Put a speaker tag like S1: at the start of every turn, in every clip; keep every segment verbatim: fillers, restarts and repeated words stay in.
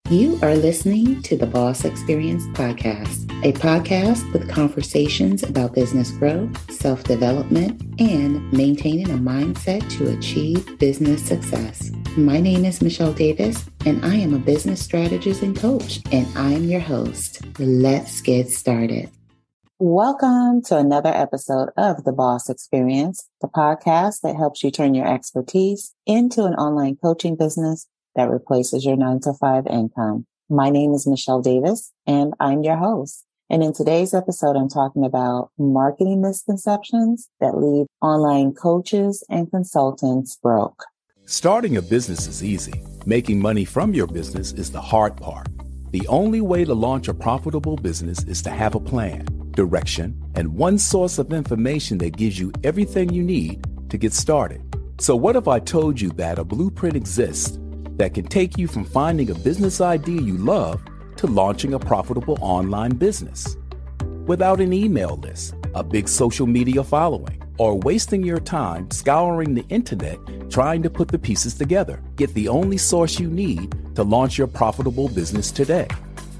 S1: You are listening to the Boss Experience Podcast, a podcast with conversations about business growth, self-development, and maintaining a mindset to achieve business success. My name is Michelle Davis, and I am a business strategist and coach, and I am your host. Let's get started. Welcome to another episode of The Boss Experience, the podcast that helps you turn your expertise into an online coaching business that replaces your nine to five income. My name is Michelle Davis, and I'm your host. And in today's episode, I'm talking about marketing misconceptions that leave online coaches and consultants broke.
S2: Starting a business is easy. Making money from your business is the hard part. The only way to launch a profitable business is to have a plan, direction, and one source of information that gives you everything you need to get started. So what if I told you that a blueprint exists that can take you from finding a business idea you love to launching a profitable online business? Without an email list, a big social media following, or wasting your time scouring the internet trying to put the pieces together. Get the only source you need to launch your profitable business today.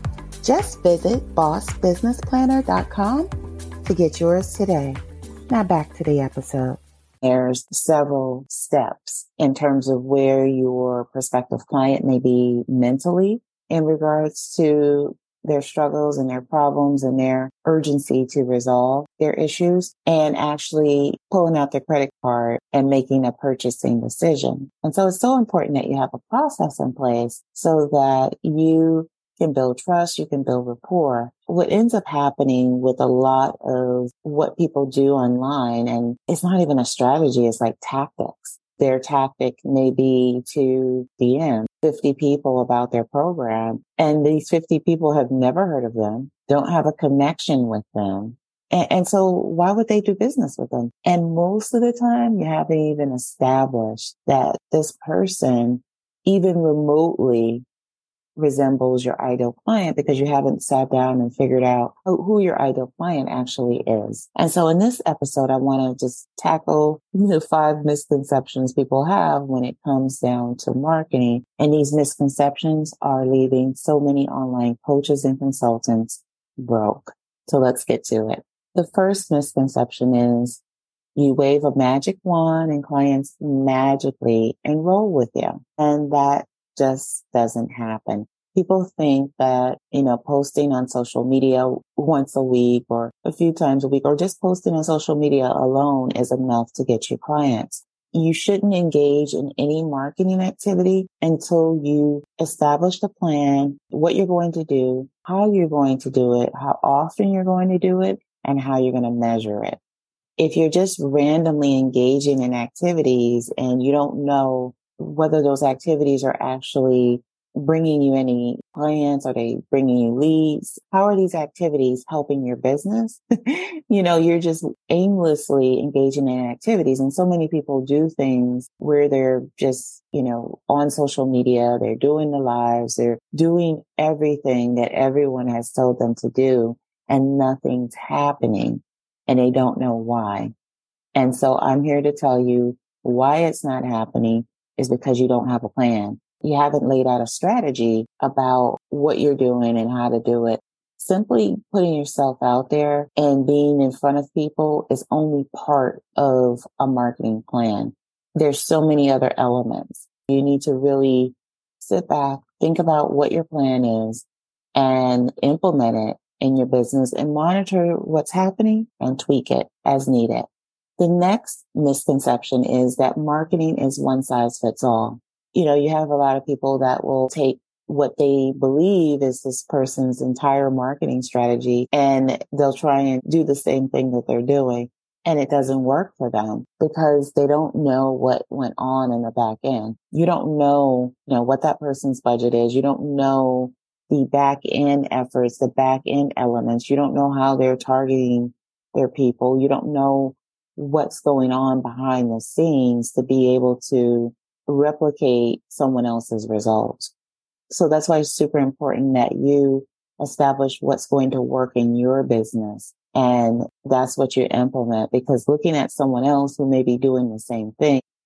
S1: Just visit boss business planner dot com to get yours today. Now back to the episode. There's several steps in terms of where your prospective client may be mentally in regards to their struggles and their problems and their urgency to resolve their issues, and actually pulling out their credit card and making a purchasing decision. And so it's so important that you have a process in place so that you can build trust, you can build rapport. What ends up happening with a lot of what people do online, and it's not even a strategy, it's like tactics. Their tactic may be to D M fifty people about their program, and these fifty people have never heard of them, don't have a connection with them. And, and so why would they do business with them? And most of the time, you haven't even established that this person even remotely resembles your ideal client because you haven't sat down and figured out who your ideal client actually is. And so in this episode, I want to just tackle the five misconceptions people have when it comes down to marketing. And these misconceptions are leaving so many online coaches and consultants broke. So let's get to it. The first misconception is you wave a magic wand and clients magically enroll with you. And that just doesn't happen. People think that, you know, posting on social media once a week or a few times a week, or just posting on social media alone is enough to get you clients. You shouldn't engage in any marketing activity until you establish the plan, what you're going to do, how you're going to do it, how often you're going to do it, and how you're going to measure it. If you're just randomly engaging in activities and you don't know whether those activities are actually bringing you any clients, are they bringing you leads? How are these activities helping your business? You know, you're just aimlessly engaging in activities. And so many people do things where they're just, you know, on social media, they're doing the lives, they're doing everything that everyone has told them to do, and nothing's happening, and they don't know why. And so I'm here to tell you why it's not happening is because you don't have a plan. You haven't laid out a strategy about what you're doing and how to do it. Simply putting yourself out there and being in front of people is only part of a marketing plan. There's so many other elements. You need to really sit back, think about what your plan is, and implement it in your business and monitor what's happening and tweak it as needed. The next misconception is that marketing is one size fits all. You know, you have a lot of people that will take what they believe is this person's entire marketing strategy and they'll try and do the same thing that they're doing. And it doesn't work for them because they don't know what went on in the back end. You don't know, you know, what that person's budget is. You don't know the back end efforts, the back end elements. You don't know how they're targeting their people. You don't know what's going on behind the scenes to be able to replicate someone else's results. So that's why it's super important that you establish what's going to work in your business. And that's what you implement, because looking at someone else who may be doing the same thing,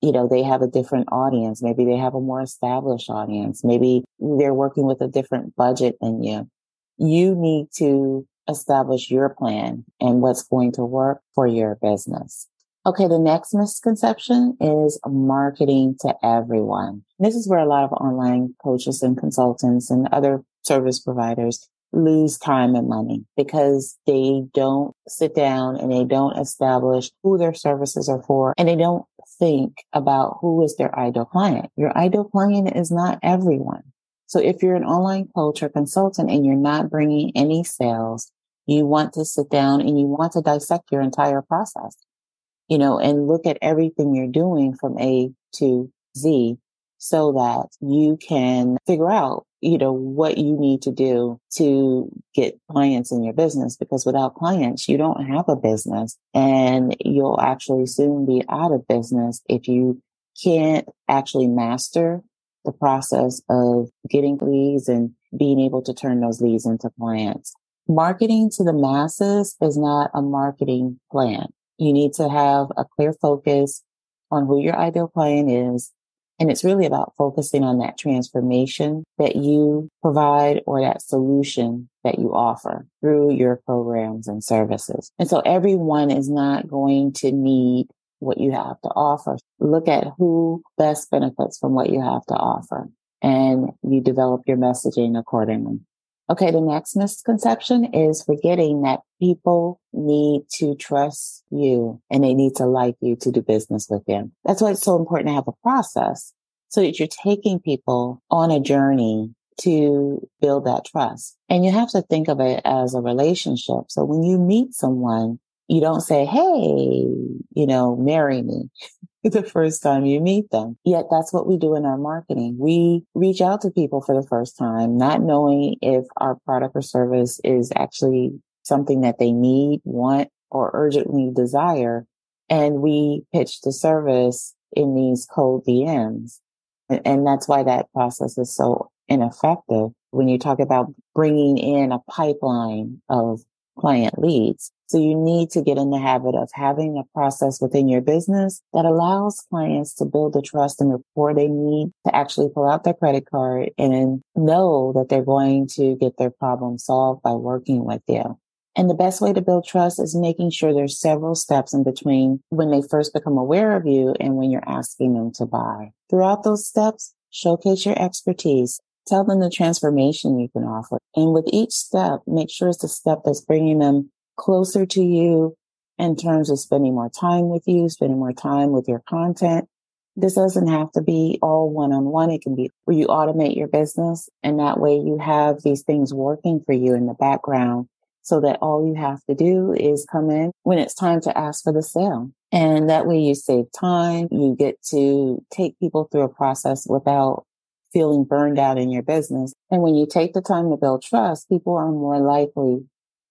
S1: you know, they have a different audience. Maybe they have a more established audience. Maybe they're working with a different budget than you. You need to establish your plan and what's going to work for your business. Okay, the next misconception is marketing to everyone. This is where a lot of online coaches and consultants and other service providers lose time and money because they don't sit down and they don't establish who their services are for, and they don't think about who is their ideal client. Your ideal client is not everyone. So if you're an online coach or consultant and you're not bringing any sales, you want to sit down and you want to dissect your entire process, you know, and look at everything you're doing from A to Z so that you can figure out, you know, what you need to do to get clients in your business, because without clients, you don't have a business, and you'll actually soon be out of business if you can't actually master the process of getting leads and being able to turn those leads into clients. Marketing to the masses is not a marketing plan. You need to have a clear focus on who your ideal client is. And it's really about focusing on that transformation that you provide or that solution that you offer through your programs and services. And so everyone is not going to need what you have to offer. Look at who best benefits from what you have to offer, and you develop your messaging accordingly. Okay, the next misconception is forgetting that people need to trust you and they need to like you to do business with them. That's why it's so important to have a process so that you're taking people on a journey to build that trust. And you have to think of it as a relationship. So when you meet someone, you don't say, hey, you know, marry me the first time you meet them. Yet that's what we do in our marketing. We reach out to people for the first time, not knowing if our product or service is actually something that they need, want, or urgently desire. And we pitch the service in these cold D Ms. And, and that's why that process is so ineffective when you talk about bringing in a pipeline of client leads. So you need to get in the habit of having a process within your business that allows clients to build the trust and rapport they need to actually pull out their credit card and know that they're going to get their problem solved by working with you. And the best way to build trust is making sure there's several steps in between when they first become aware of you and when you're asking them to buy. Throughout those steps, showcase your expertise. Tell them the transformation you can offer. And with each step, make sure it's a step that's bringing them closer to you in terms of spending more time with you, spending more time with your content. This doesn't have to be all one-on-one. It can be where you automate your business, and that way you have these things working for you in the background so that all you have to do is come in when it's time to ask for the sale. And that way you save time. You get to take people through a process without feeling burned out in your business. And when you take the time to build trust, people are more likely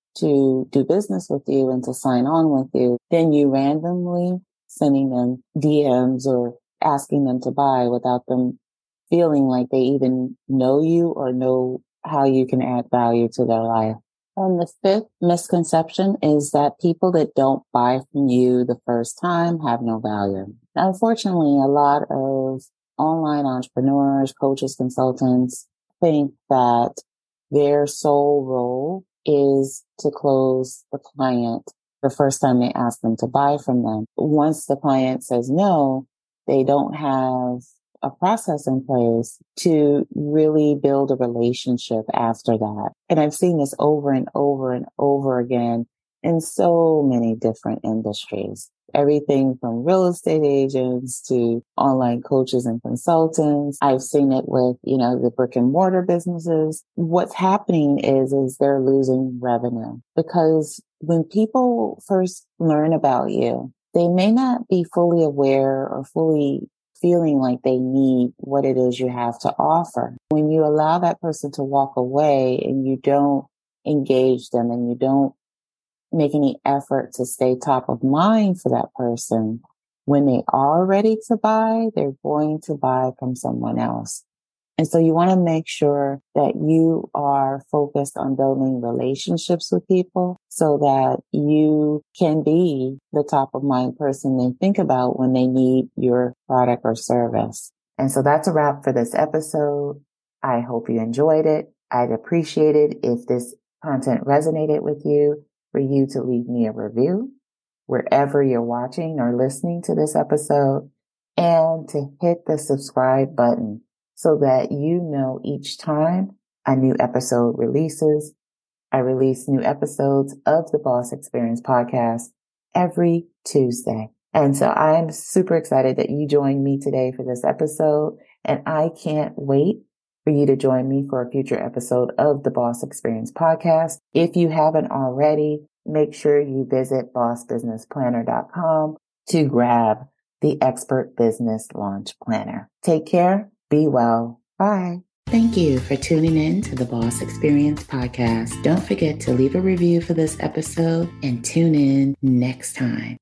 S1: to do business with you and to sign on with you than you randomly sending them D Ms or asking them to buy without them feeling like they even know you or know how you can add value to their life. And the fifth misconception is that people that don't buy from you the first time have no value. Now, unfortunately, a lot of online entrepreneurs, coaches, consultants think that their sole role is to close the client the first time they ask them to buy from them. Once the client says no, they don't have a process in place to really build a relationship after that. And I've seen this over and over and over again in so many different industries. Everything from real estate agents to online coaches and consultants. I've seen it with, you know, the brick and mortar businesses. What's happening is, is they're losing revenue because when people first learn about you, they may not be fully aware or fully feeling like they need what it is you have to offer. When you allow that person to walk away and you don't engage them and you don't make any effort to stay top of mind for that person, when they are ready to buy, they're going to buy from someone else. And so you want to make sure that you are focused on building relationships with people so that you can be the top of mind person they think about when they need your product or service. And so that's a wrap for this episode. I hope you enjoyed it. I'd appreciate it if this content resonated with you, for you to leave me a review wherever you're watching or listening to this episode, and to hit the subscribe button so that you know each time a new episode releases. I release new episodes of the Boss Experience podcast every Tuesday. And so I'm super excited that you joined me today for this episode, and I can't wait for you to join me for a future episode of the Boss Experience podcast. If you haven't already, make sure you visit boss business planner dot com to grab the Expert Business Launch Planner. Take care. Be well. Bye. Thank you for tuning in to the Boss Experience podcast. Don't forget to leave a review for this episode and tune in next time.